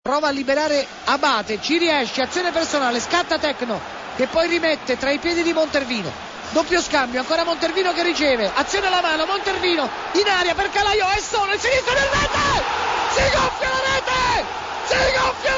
Prova a liberare Abate, ci riesce, azione personale, scatta Tecno che poi rimette tra i piedi di Montervino, doppio scambio, ancora Montervino che riceve, azione alla mano, Montervino in aria per Calaiò, è solo il sinistro del rete, si gonfia la rete, si gonfia